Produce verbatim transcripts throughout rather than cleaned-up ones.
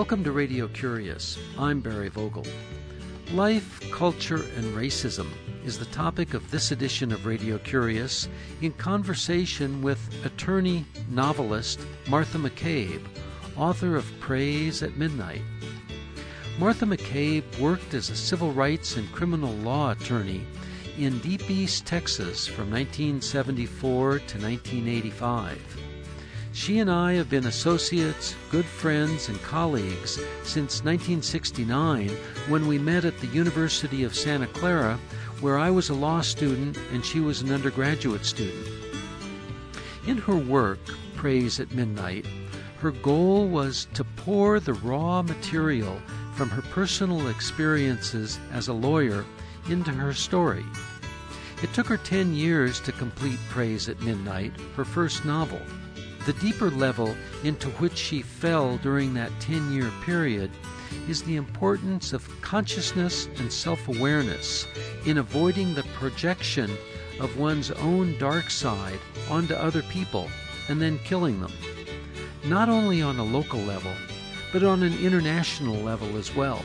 Welcome to Radio Curious. I'm Barry Vogel. Life, culture, and racism is the topic of this edition of Radio Curious in conversation with attorney, novelist Martha McCabe, author of Praise at Midnight. Martha McCabe worked as a civil rights and criminal law attorney in Deep East Texas from nineteen seventy-four to nineteen eighty-five. She and I have been associates, good friends, and colleagues since nineteen sixty-nine when we met at the University of Santa Clara, where I was a law student and she was an undergraduate student. In her work, Praise at Midnight, her goal was to pour the raw material from her personal experiences as a lawyer into her story. It took her ten years to complete Praise at Midnight, her first novel. The deeper level into which she fell during that ten-year period is the importance of consciousness and self-awareness in avoiding the projection of one's own dark side onto other people and then killing them, not only on a local level, but on an international level as well.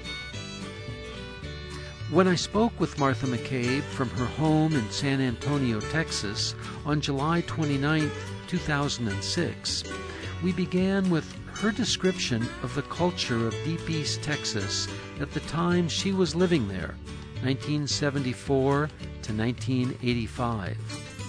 When I spoke with Martha McCabe from her home in San Antonio, Texas, on July twenty-ninth, two thousand six, we began with her description of the culture of Deep East Texas at the time she was living there, nineteen seventy-four to nineteen eighty-five.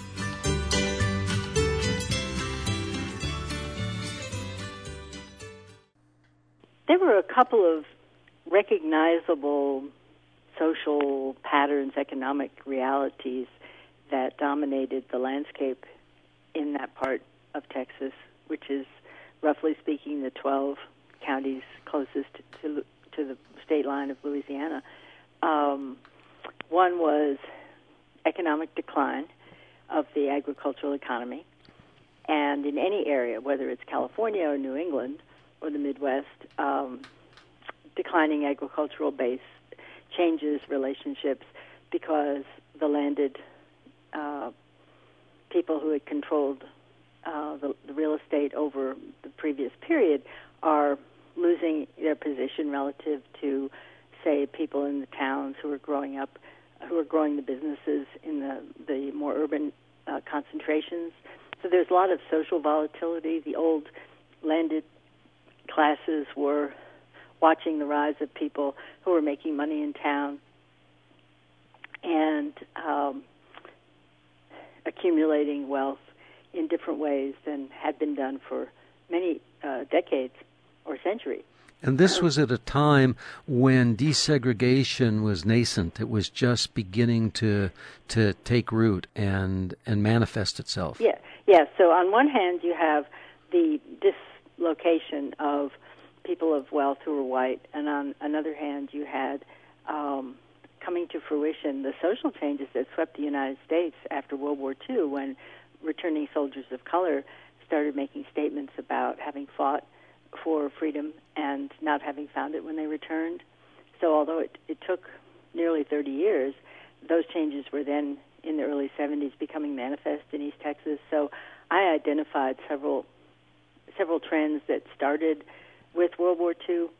There were a couple of recognizable social patterns, economic realities that dominated the landscape in that part of Texas, which is, roughly speaking, the twelve counties closest to to the state line of Louisiana. Um, one was economic decline of the agricultural economy, and in any area, whether it's California or New England or the Midwest, um, declining agricultural base changes relationships because the landed uh, people who had controlled uh, the, the real estate over the previous period are losing their position relative to, say, people in the towns who are growing up, who are growing the businesses in the, the more urban uh, concentrations. So there's a lot of social volatility. The old landed classes were watching the rise of people who were making money in town and um, accumulating wealth in different ways than had been done for many uh, decades or centuries. And this was at a time when desegregation was nascent. It was just beginning to to take root and and manifest itself. Yeah, yeah. So on one hand, you have the dislocation of people of wealth who were white, and on another hand, you had um, coming to fruition the social changes that swept the United States after World War Two, when returning soldiers of color started making statements about having fought for freedom and not having found it when they returned. So although it, it took nearly thirty years, those changes were then in the early seventies becoming manifest in East Texas. So I identified several several trends that started with World War Two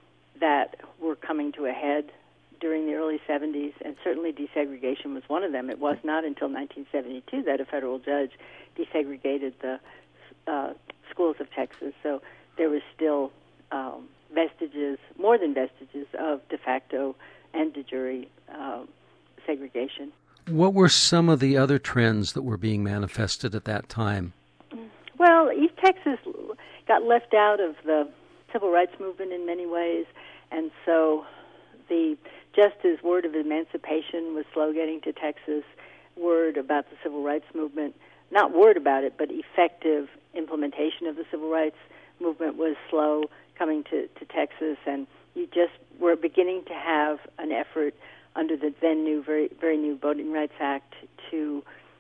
that were coming to a head during the early seventies, and certainly desegregation was one of them. It was not until nineteen seventy-two that a federal judge desegregated the uh, schools of Texas. So there was still um, vestiges, more than vestiges, of de facto and de jure uh, segregation. What were some of the other trends that were being manifested at that time? Well, East Texas got left out of the civil rights movement in many ways, and so the just as word of emancipation was slow getting to Texas, word about the civil rights movement, not word about it, but effective implementation of the civil rights movement was slow coming to, to Texas, and you just were beginning to have an effort under the then new, very very new Voting Rights Act to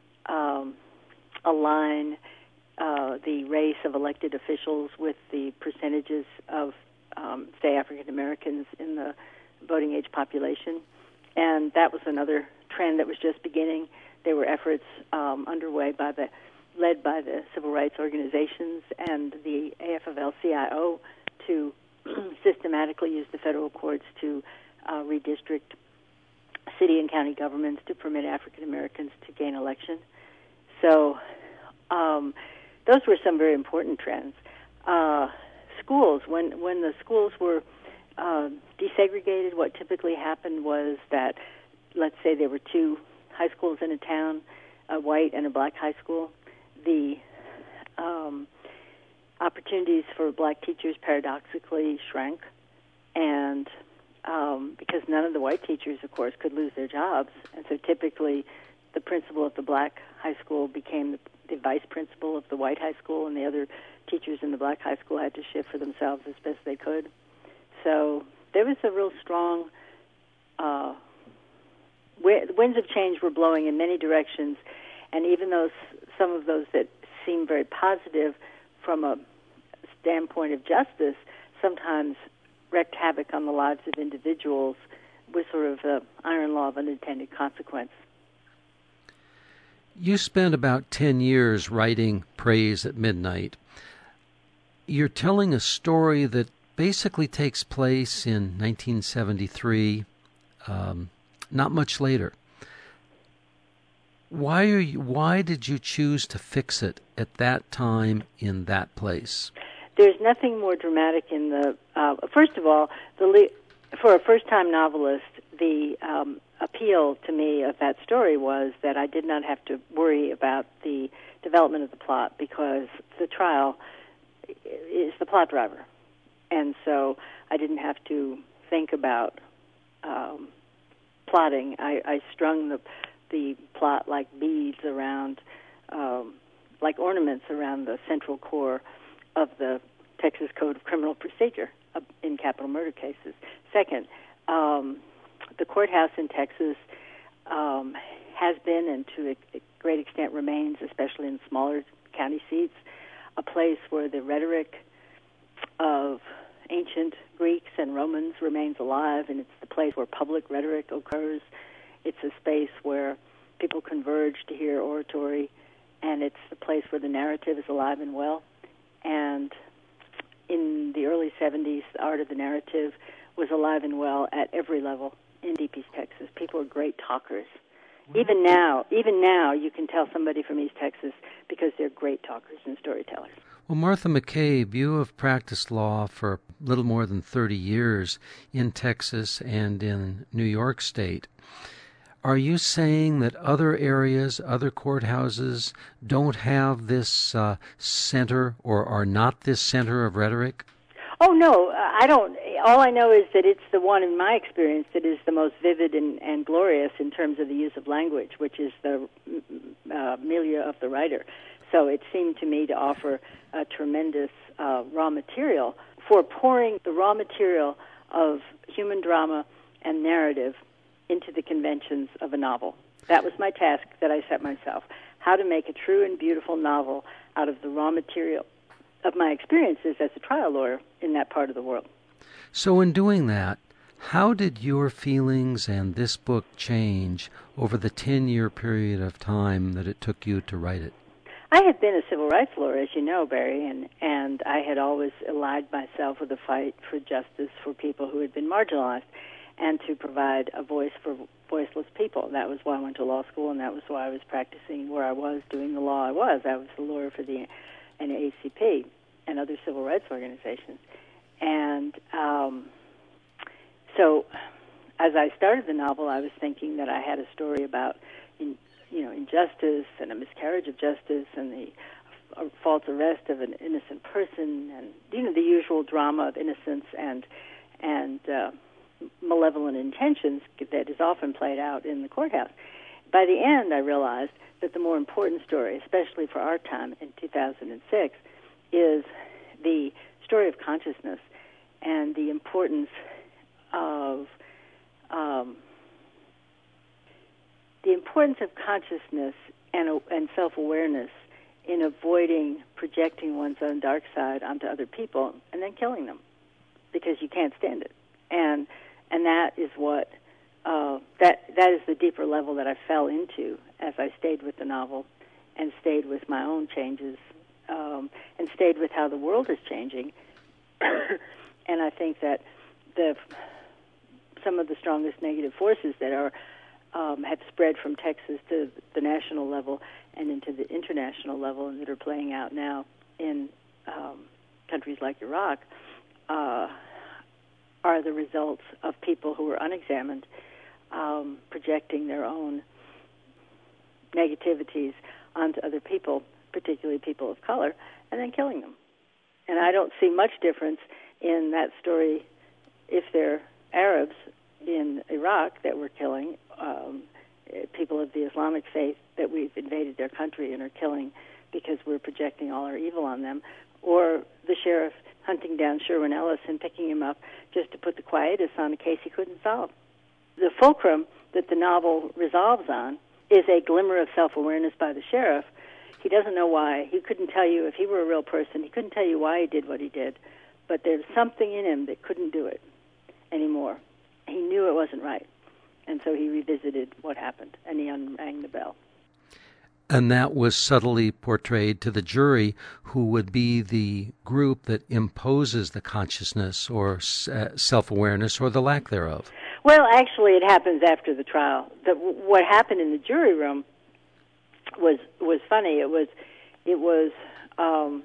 um, align uh, the race of elected officials with the percentages of, um, say, African Americans in the voting age population, and that was another trend that was just beginning. There were efforts um, underway by the led by the civil rights organizations and the A F L C I O to systematically used the federal courts to uh, redistrict city and county governments to permit African Americans to gain election. So um, those were some very important trends. Uh, schools, when when the schools were uh, desegregated, what typically happened was that, let's say there were two high schools in a town, a white and a black high school. The um, opportunities for black teachers paradoxically shrank, and um, because none of the white teachers, of course, could lose their jobs, and so typically the principal of the black high school became the, the vice principal of the white high school, and the other teachers in the black high school had to shift for themselves as best they could. So there was a real strong uh, w- winds of change were blowing in many directions, and even though some of those that seem very positive from a standpoint of justice sometimes wreaked havoc on the lives of individuals with sort of the iron law of unintended consequence. You spent about ten years writing Praise at Midnight. You're telling a story that basically takes place in nineteen seventy-three, um, not much later. Why are you, why did you choose to fix it at that time in that place? There's nothing more dramatic in the. Uh, first of all, the le- for a first-time novelist, the um, appeal to me of that story was that I did not have to worry about the development of the plot because the trial is the plot driver, and so I didn't have to think about um, plotting. I, I strung the the plot like beads around, um, like ornaments around the central core of the Texas Code of Criminal Procedure uh, in capital murder cases. Second, um, the courthouse in Texas um, has been, and to a great extent remains, especially in smaller county seats, a place where the rhetoric of ancient Greeks and Romans remains alive, and it's the place where public rhetoric occurs. It's a space where people converge to hear oratory, and it's the place where the narrative is alive and well. And in the early seventies, the art of the narrative was alive and well at every level in Deep East Texas. People are great talkers. Mm-hmm. Even now, even now, you can tell somebody from East Texas because they're great talkers and storytellers. Well, Martha McCabe, you have practiced law for a little more than thirty years in Texas and in New York State. Are you saying that other areas, other courthouses, don't have this uh, center or are not this center of rhetoric? Oh, no, I don't. All I know is that it's the one, in my experience, that is the most vivid and, and glorious in terms of the use of language, which is the uh, milieu of the writer. So it seemed to me to offer a tremendous uh, raw material for pouring the raw material of human drama and narrative into the conventions of a novel. That was my task that I set myself, how to make a true and beautiful novel out of the raw material of my experiences as a trial lawyer in that part of the world. So in doing that, how did your feelings and this book change over the ten-year period of time that it took you to write it? I had been a civil rights lawyer, as you know, Barry, and, and I had always allied myself with a fight for justice for people who had been marginalized and to provide a voice for voiceless people. That was why I went to law school, and that was why I was practicing where I was, doing the law I was. I was the lawyer for the N double A C P and other civil rights organizations. And um, so as I started the novel, I was thinking that I had a story about in, you know, injustice and a miscarriage of justice and the uh, false arrest of an innocent person and, you know, the usual drama of innocence and and uh, malevolent intentions that is often played out in the courthouse. By the end, I realized that the more important story, especially for our time in two thousand six, is the story of consciousness and the importance of um, the importance of consciousness and, and self-awareness in avoiding projecting one's own dark side onto other people and then killing them because you can't stand it. And and that is what uh, that that is the deeper level that I fell into as I stayed with the novel and stayed with my own changes um, and stayed with how the world is changing And I think that the some of the strongest negative forces that are um, have spread from Texas to the national level and into the international level, and that are playing out now in um, countries like Iraq, uh, are the results of people who were unexamined, um, projecting their own negativities onto other people, particularly people of color, and then killing them. And I don't see much difference in that story if they're Arabs in Iraq that we're killing, um, people of the Islamic faith that we've invaded their country and are killing because we're projecting all our evil on them, or the sheriff hunting down Sherwin Ellis and picking him up just to put the quietus on a case he couldn't solve. The fulcrum that the novel resolves on is a glimmer of self-awareness by the sheriff. He doesn't know why. He couldn't tell you if he were a real person. He couldn't tell you why he did what he did. But there's something in him that couldn't do it anymore. He knew it wasn't right. And so he revisited what happened, and he unrang the bell. And that was subtly portrayed to the jury, who would be the group that imposes the consciousness or self-awareness or the lack thereof. Well, actually, it happens after the trial. The, what happened in the jury room was was funny. It was it was um,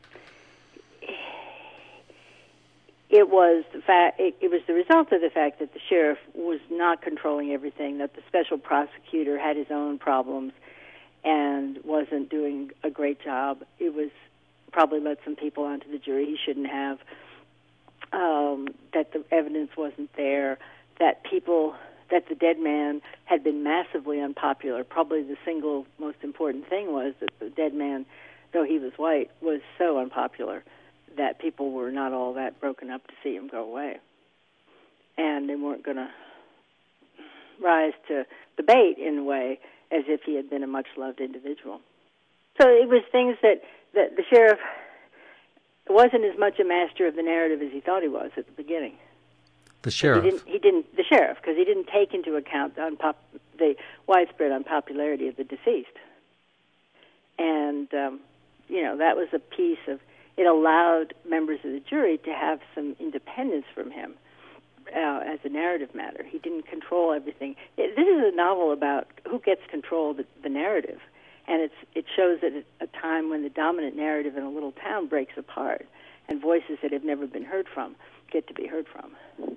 it was the fact. It, it was the result of the fact that the sheriff was not controlling everything. That the special prosecutor had his own problems and wasn't doing a great job. It was probably let some people onto the jury he shouldn't have. Um, that the evidence wasn't there. That people, that the dead man had been massively unpopular. Probably the single most important thing was that the dead man, though he was white, was so unpopular that people were not all that broken up to see him go away. And they weren't going to rise to the bait in a way as if he had been a much-loved individual. So it was things that, that the sheriff wasn't as much a master of the narrative as he thought he was at the beginning. The sheriff. He didn't, he didn't, the sheriff, because he didn't take into account the, unpop, the widespread unpopularity of the deceased. And, um, you know, that was a piece of, it allowed members of the jury to have some independence from him uh, as a narrative matter. He didn't control everything. It, this is a novel about who gets control of the, the narrative. And it's, it shows at a time when the dominant narrative in a little town breaks apart and voices that have never been heard from get to be heard from.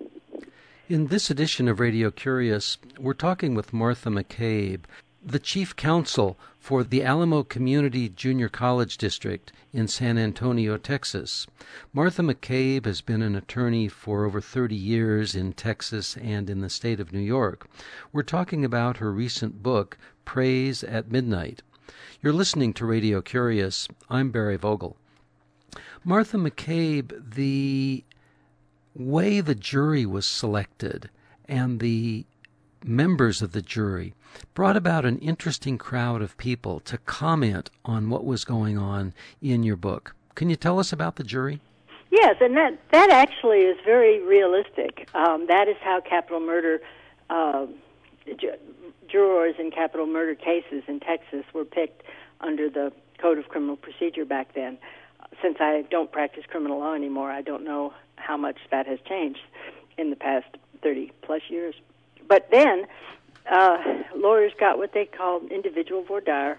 In this edition of Radio Curious, we're talking with Martha McCabe, the chief counsel for the Alamo Community Junior College District in San Antonio, Texas. Martha McCabe has been an attorney for over thirty years in Texas and in the state of New York. We're talking about her recent book, Praise at Midnight. You're listening to Radio Curious. I'm Barry Vogel. Martha McCabe, the way the jury was selected and the members of the jury brought about an interesting crowd of people to comment on what was going on in your book. Can you tell us about the jury? Yes, and that, that actually is very realistic. Um, that is how capital murder, uh, ju- jurors in capital murder cases in Texas were picked under the Code of Criminal Procedure back then. Since I don't practice criminal law anymore, I don't know how much that has changed in the past thirty-plus years. But then uh, lawyers got what they called individual voir dire,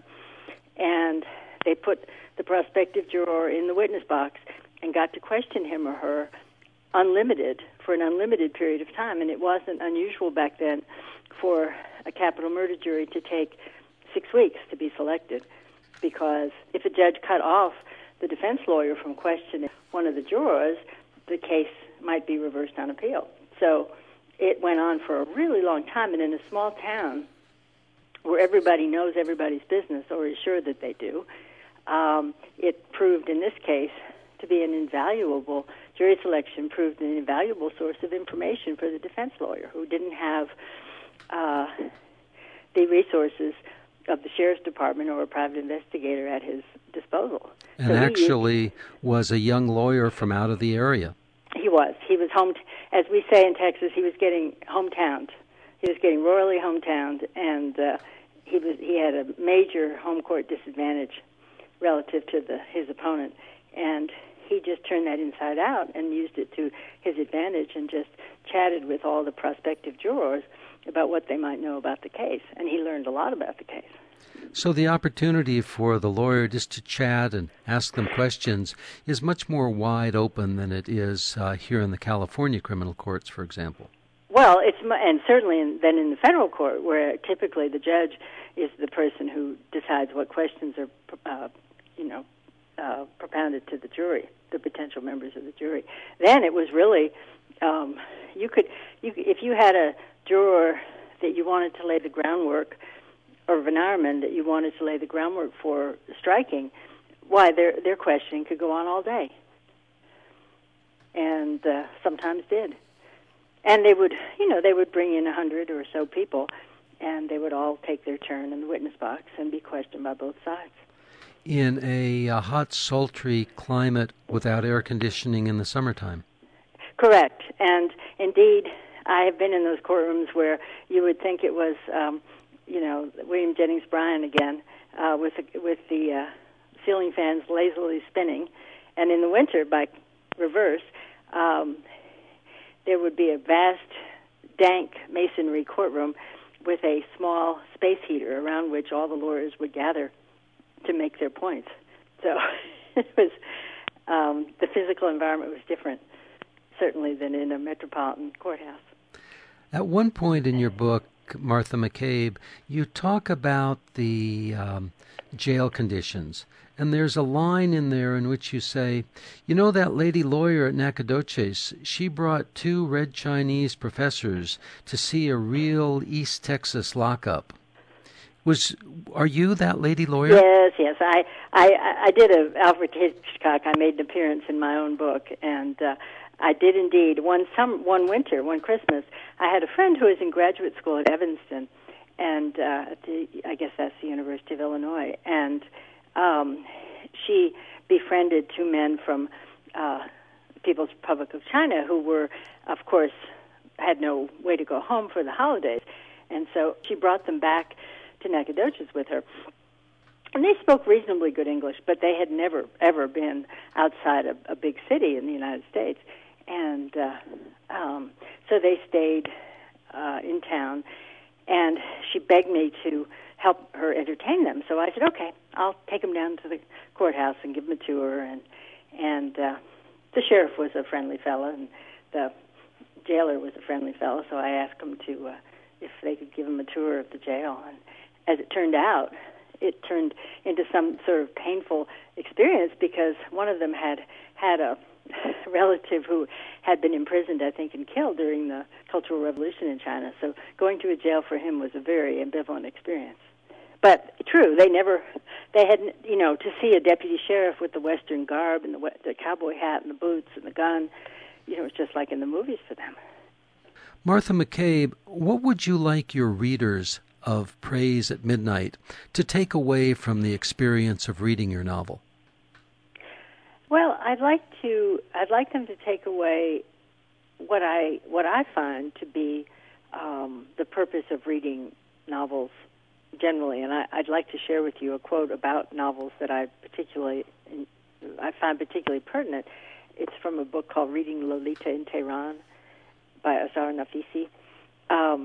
and they put the prospective juror in the witness box and got to question him or her unlimited, for an unlimited period of time. And it wasn't unusual back then for a capital murder jury to take six weeks to be selected, because if a judge cut off the defense lawyer from questioning one of the jurors, the case might be reversed on appeal. So it went on for a really long time, and in a small town where everybody knows everybody's business, or is sure that they do, um, it proved in this case to be an invaluable, jury selection proved an invaluable source of information for the defense lawyer, who didn't have uh, the resources of the sheriff's department or a private investigator at his disposal. And so actually used, was a young lawyer from out of the area. He was. He was home, t- as we say in Texas, he was getting hometowned. He was getting royally hometowned, and uh, he was he had a major home court disadvantage relative to the his opponent. And he just turned that inside out and used it to his advantage and just chatted with all the prospective jurors about what they might know about the case. And he learned a lot about the case. So the opportunity for the lawyer just to chat and ask them questions is much more wide open than it is uh, here in the California criminal courts, for example. Well, it's and certainly in, then in the federal court, where typically the judge is the person who decides what questions are, uh, you know, uh, propounded to the jury, the potential members of the jury. Then it was really, um, you could, you if you had a juror that you wanted to lay the groundwork, or Van Arman that you wanted to lay the groundwork for striking, why their their questioning could go on all day, and uh, sometimes did. And they would, you know, they would bring in a hundred or so people, and they would all take their turn in the witness box and be questioned by both sides. In a, a hot, sultry climate without air conditioning in the summertime. Correct. And indeed, I have been in those courtrooms where you would think it was, um, you know, William Jennings Bryan again, uh, with the, with the uh, ceiling fans lazily spinning, and in the winter, by reverse, um, there would be a vast, dank masonry courtroom with a small space heater around which all the lawyers would gather to make their points. So it was um, the physical environment was different, certainly, than in a metropolitan courthouse. At one point in your book, Martha McCabe, you talk about the um, jail conditions. And there's a line in there in which you say, you know, that lady lawyer at Nacogdoches, she brought two red Chinese professors to see a real East Texas lockup. Was are you that lady lawyer? Yes, yes. I I, I did a Alfred Hitchcock. I made an appearance in my own book, and uh, I did indeed. One some one winter, one Christmas, I had a friend who was in graduate school at Evanston, and uh, at the, I guess that's the University of Illinois, and Um, she befriended two men from uh, People's Republic of China who were, of course, had no way to go home for the holidays. And so she brought them back to Nacogdoches with her. And they spoke reasonably good English, but they had never, ever been outside a, a big city in the United States. And uh, um, so they stayed uh, in town, and she begged me to help her entertain them. So I said, okay, I'll take them down to the courthouse and give them a tour. And and uh, the sheriff was a friendly fellow, and the jailer was a friendly fellow. So I asked them to uh, if they could give them a tour of the jail. And as it turned out, it turned into some sort of painful experience because one of them had had a relative who had been imprisoned, I think, and killed during the Cultural Revolution in China. So going to a jail for him was a very ambivalent experience. But true, they never, they had, you know, to see a deputy sheriff with the Western garb and the, the cowboy hat and the boots and the gun, you know, it's just like in the movies for them. Martha McCabe, what would you like your readers of Praise at Midnight to take away from the experience of reading your novel? Well, I'd like to, I'd like them to take away what I, what I find to be um, the purpose of reading novels generally, and I, I'd like to share with you a quote about novels that I particularly, I find particularly pertinent. It's from a book called Reading Lolita in Tehran by Azar Nafisi, um,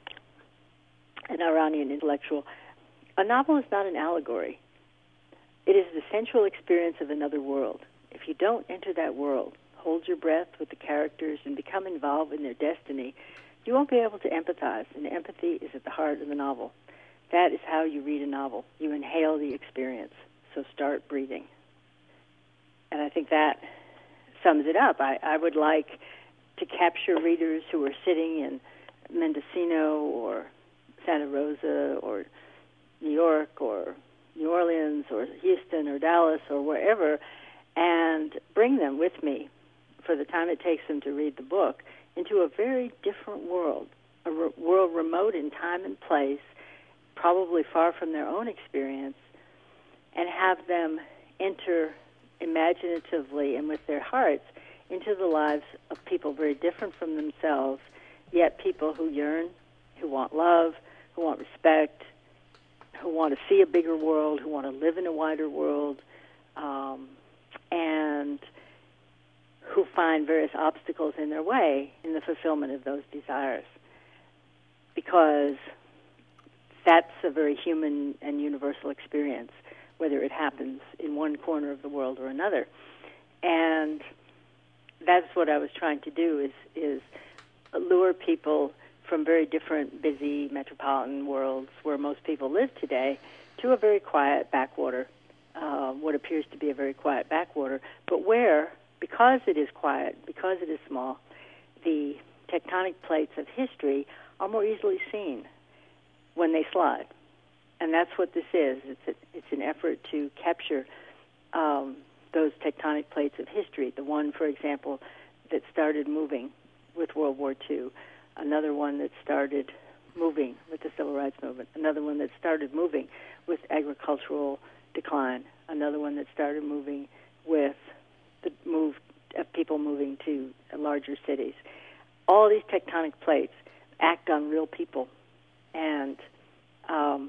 an Iranian intellectual. A novel is not an allegory. It is the sensual experience of another world. If you don't enter that world, hold your breath with the characters, and become involved in their destiny, you won't be able to empathize, and empathy is at the heart of the novel. That is how you read a novel. You inhale the experience, so start breathing. And I think that sums it up. I, I would like to capture readers who are sitting in Mendocino or Santa Rosa or New York or New Orleans or Houston or Dallas or wherever, and bring them with me for the time it takes them to read the book into a very different world, a re- world remote in time and place, probably far from their own experience, and have them enter imaginatively and with their hearts into the lives of people very different from themselves, yet people who yearn, who want love, who want respect, who want to see a bigger world, who want to live in a wider world, um, and who find various obstacles in their way in the fulfillment of those desires. Because that's a very human and universal experience, whether it happens in one corner of the world or another. And that's what I was trying to do, is is lure people from very different, busy metropolitan worlds where most people live today to a very quiet backwater, uh, what appears to be a very quiet backwater, but where, because it is quiet, because it is small, the tectonic plates of history are more easily seen when they slide. And that's what this is. It's a, it's an effort to capture um, those tectonic plates of history. The one, for example, that started moving with World War Two, another one that started moving with the Civil Rights Movement, another one that started moving with agricultural decline, another one that started moving with the move of people moving to larger cities. All these tectonic plates act on real people, and um,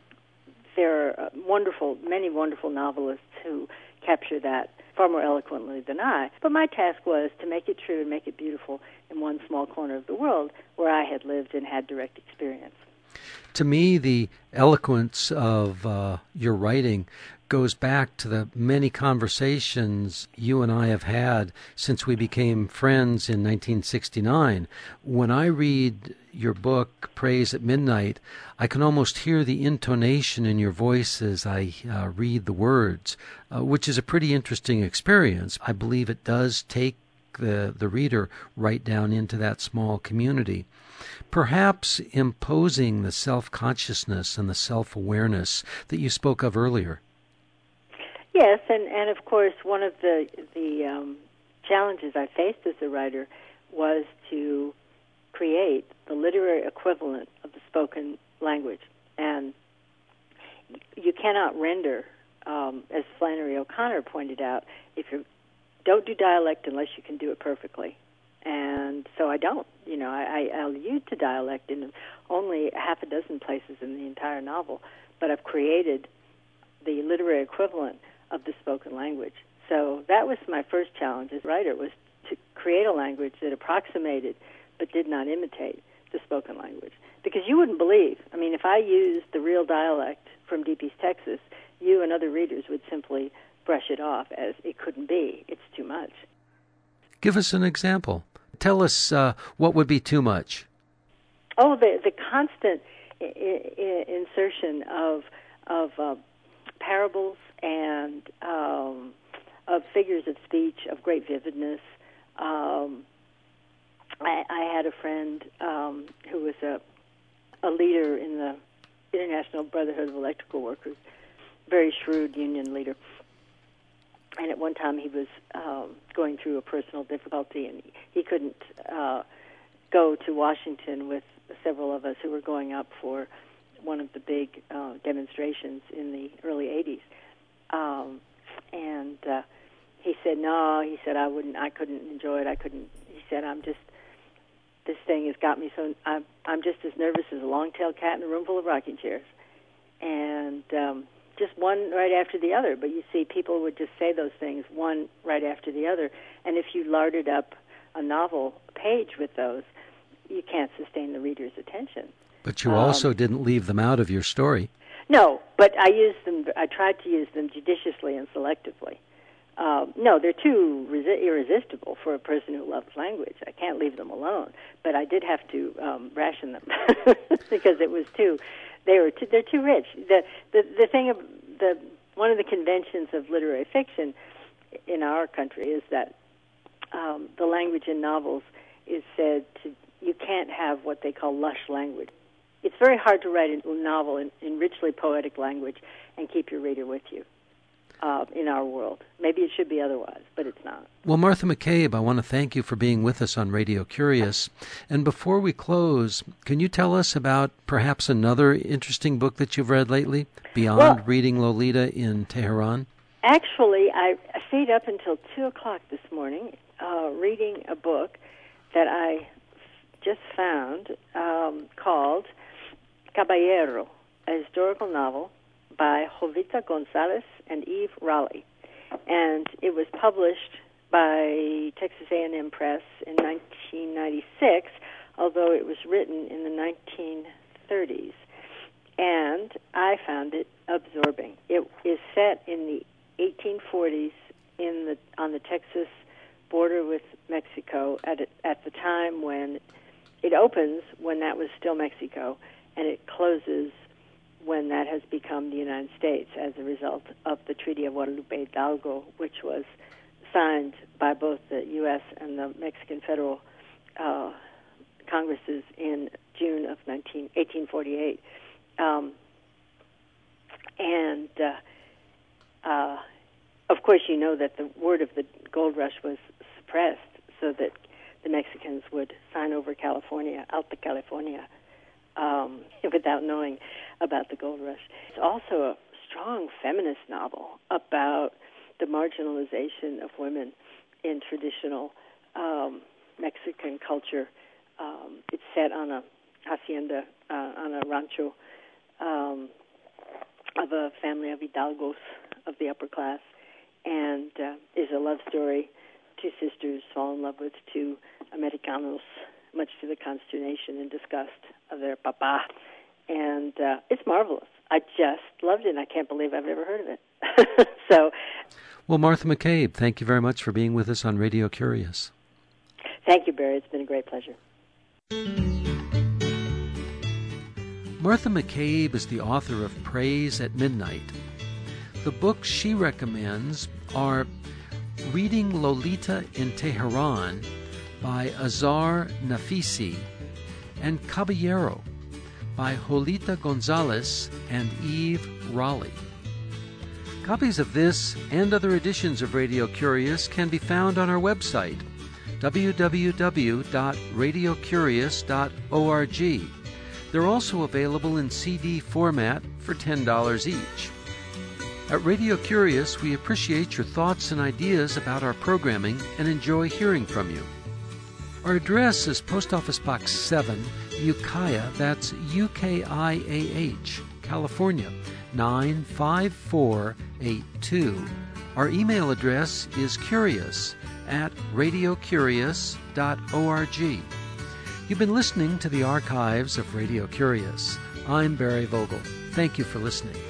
there are wonderful, many wonderful novelists who capture that far more eloquently than I. But my task was to make it true and make it beautiful in one small corner of the world where I had lived and had direct experience. To me, the eloquence of uh, your writing goes back to the many conversations you and I have had since we became friends in nineteen sixty-nine. When I read your book, Praise at Midnight, I can almost hear the intonation in your voice as I uh, read the words, uh, which is a pretty interesting experience. I believe it does take the, the reader right down into that small community, perhaps imposing the self-consciousness and the self-awareness that you spoke of earlier. Yes, and, and of course, one of the the um, challenges I faced as a writer was to create the literary equivalent of the spoken language. And you cannot render, um, as Flannery O'Connor pointed out, if you don't do dialect unless you can do it perfectly. And so I don't. You know, I, I allude to dialect in only half a dozen places in the entire novel, but I've created the literary equivalent of the spoken language. So that was my first challenge as a writer, was to create a language that approximated but did not imitate the spoken language. Because you wouldn't believe, I mean, if I used the real dialect from Deep East Texas, you and other readers would simply brush it off as it couldn't be. It's too much. Give us an example. Tell us uh, what would be too much. Oh, the the constant I- I- insertion of of uh, parables and um, of figures of speech of great vividness. Um, I, I had a friend um, who was a a leader in the International Brotherhood of Electrical Workers, very shrewd union leader. And at one time he was um, going through a personal difficulty, and he, he couldn't uh, go to Washington with several of us who were going up for one of the big uh, demonstrations in the early eighties. Um, and uh, he said, no, he said, I wouldn't, I couldn't enjoy it. I couldn't, he said, I'm just, this thing has got me so, I'm, I'm just as nervous as a long-tailed cat in a room full of rocking chairs. And um, just one right after the other. But you see, people would just say those things one right after the other. And if you larded up a novel page with those, you can't sustain the reader's attention. But you also um, didn't leave them out of your story. No, but I used them. I tried to use them judiciously and selectively. Um, no, they're too resi- irresistible for a person who loves language. I can't leave them alone. But I did have to um, ration them because it was too. They were. Too, they're too rich. The the the thing of the one of the conventions of literary fiction in our country is that um, the language in novels is said to. You can't have what they call lush language. It's very hard to write a novel in, in richly poetic language and keep your reader with you uh, in our world. Maybe it should be otherwise, but it's not. Well, Martha McCabe, I want to thank you for being with us on Radio Curious. And before we close, can you tell us about perhaps another interesting book that you've read lately, beyond well, reading Lolita in Tehran? Actually, I stayed up until two o'clock this morning uh, reading a book that I just found um, called Caballero, a historical novel by Jovita Gonzalez and Eve Raleigh. And it was published by Texas A and M Press in nineteen ninety-six, although it was written in the nineteen thirties. And I found it absorbing. It is set in the eighteen forties in the on the Texas border with Mexico at a, at the time when it opens, when that was still Mexico, and it closes when that has become the United States as a result of the Treaty of Guadalupe Hidalgo, which was signed by both the U S and the Mexican federal uh, Congresses in June of eighteen forty-eight. Um, and, uh, uh, of course, you know that the word of the gold rush was suppressed so that the Mexicans would sign over California, Alta California, um, without knowing about the gold rush. It's also a strong feminist novel about the marginalization of women in traditional um, Mexican culture. Um, it's set on a hacienda, uh, on a rancho um, of a family of hidalgos of the upper class, and uh, is a love story. Two sisters fall in love with two Americanos, much to the consternation and disgust of their papa. And uh, it's marvelous. I just loved it, and I can't believe I've ever heard of it. so, Well, Martha McCabe, thank you very much for being with us on Radio Curious. Thank you, Barry. It's been a great pleasure. Martha McCabe is the author of Praise at Midnight. The books she recommends are Reading Lolita in Tehran by Azar Nafisi and Caballero by Jolita Gonzalez and Eve Raleigh. Copies of this and other editions of Radio Curious can be found on our website, w w w dot radio curious dot org. They're also available in C D format for ten dollars each. At Radio Curious, we appreciate your thoughts and ideas about our programming and enjoy hearing from you. Our address is Post Office Box seven, Ukiah, that's U K I A H, California, nine five four eight two. Our email address is curious at radio curious dot org. You've been listening to the archives of Radio Curious. I'm Barry Vogel. Thank you for listening.